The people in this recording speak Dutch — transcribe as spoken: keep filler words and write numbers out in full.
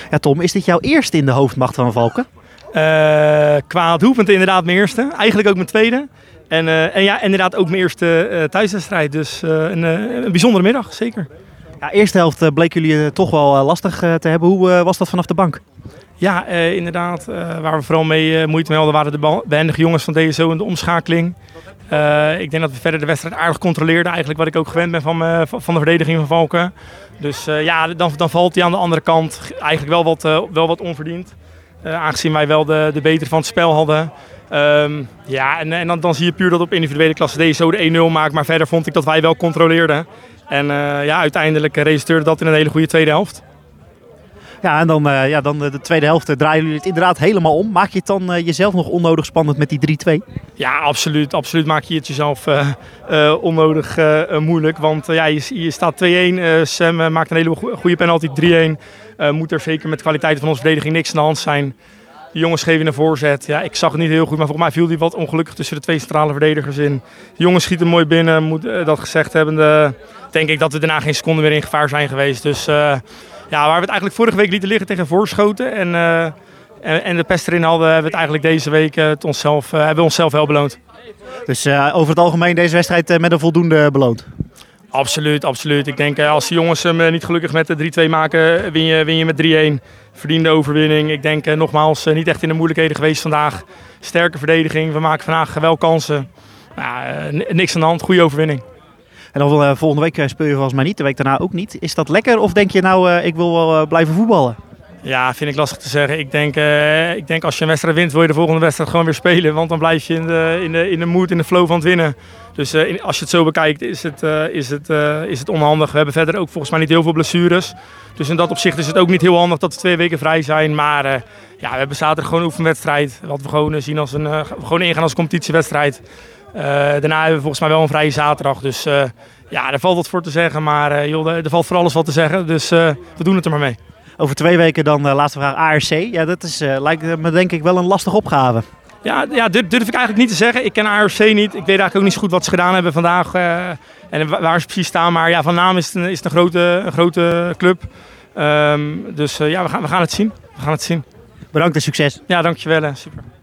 Ja, Tom, is dit jouw eerste in de hoofdmacht van Valken? Uh, qua doelpunten inderdaad mijn eerste. Eigenlijk ook mijn tweede. En, uh, en ja, inderdaad ook mijn eerste uh, thuiswedstrijd. Dus uh, een, uh, een bijzondere middag, zeker. Ja, eerste helft uh, bleken jullie uh, toch wel uh, lastig uh, te hebben. Hoe uh, was dat vanaf de bank? Ja, uh, inderdaad. Uh, waar we vooral mee uh, moeite mee hadden waren de behendige jongens van D S O in de omschakeling. Uh, ik denk dat we verder de wedstrijd aardig controleerden. Eigenlijk wat ik ook gewend ben van, uh, van de verdediging van Valken. Dus uh, ja, dan, dan valt hij aan de andere kant eigenlijk wel wat, uh, wel wat onverdiend. Uh, aangezien wij wel de, de betere van het spel hadden. Um, ja, en, en dan, dan zie je puur dat op individuele klasse D S O de één nul maakt. Maar verder vond ik dat wij wel controleerden. En uh, ja, uiteindelijk resulteerde dat in een hele goede tweede helft. Ja, en dan, uh, ja, dan de tweede helft uh, draaien jullie het inderdaad helemaal om. Maak je het dan uh, jezelf nog onnodig spannend met die drie twee? Ja, absoluut. Absoluut maak je het jezelf uh, uh, onnodig uh, moeilijk. Want uh, ja, je, je staat twee een. Uh, Sam uh, maakt een hele goede penalty, drie een. Uh, moet er zeker met de kwaliteit van onze verdediging niks aan de hand zijn. De jongens geven een voorzet. Ja, ik zag het niet heel goed, maar volgens mij viel die wat ongelukkig tussen de twee centrale verdedigers in. De jongens schieten mooi binnen. Moet, uh, dat gezegd hebbende, denk ik dat we daarna geen seconde meer in gevaar zijn geweest. Dus... Uh, Ja, waar we het eigenlijk vorige week lieten liggen tegen Voorschoten en, uh, en, en de pest erin hadden, hebben we het eigenlijk deze week uh, het onszelf, uh, hebben we onszelf wel beloond. Dus uh, over het algemeen deze wedstrijd uh, met een voldoende beloond? Absoluut, absoluut. Ik denk uh, als de jongens hem uh, niet gelukkig met de drie twee maken, win je, win je met drie een. Verdiende overwinning. Ik denk uh, nogmaals uh, niet echt in de moeilijkheden geweest vandaag. Sterke verdediging, we maken vandaag wel kansen. Uh, n- niks aan de hand, goede overwinning. En dan uh, volgende week uh, speel je volgens mij niet, de week daarna ook niet. Is dat lekker of denk je nou, uh, ik wil wel uh, blijven voetballen? Ja, vind ik lastig te zeggen. Ik denk, uh, ik denk als je een wedstrijd wint, wil je de volgende wedstrijd gewoon weer spelen. Want dan blijf je in de, in de, in de mood, in de flow van het winnen. Dus uh, in, als je het zo bekijkt, is het, uh, is, het, uh, is het onhandig. We hebben verder ook volgens mij niet heel veel blessures. Dus in dat opzicht is het ook niet heel handig dat we twee weken vrij zijn. Maar uh, ja, we hebben zaterdag gewoon een oefenwedstrijd. Wat we gewoon uh, zien als een, uh, gewoon ingaan als competitiewedstrijd. Uh, daarna hebben we volgens mij wel een vrije zaterdag. Dus uh, ja, daar valt wat voor te zeggen. Maar uh, joh, er valt voor alles wat te zeggen. Dus uh, we doen het er maar mee. Over twee weken dan, uh, laatste vraag, A R C. Ja, dat is, uh, lijkt me denk ik wel een lastige opgave. Ja, ja, durf, durf ik eigenlijk niet te zeggen. Ik ken A R C niet. Ik weet eigenlijk ook niet zo goed wat ze gedaan hebben vandaag. Uh, en waar ze precies staan. Maar ja, van naam is het een, is het een, grote, een grote club. Um, dus uh, ja, we gaan, we gaan het zien. We gaan het zien. Bedankt en succes. Ja, dankjewel. Super.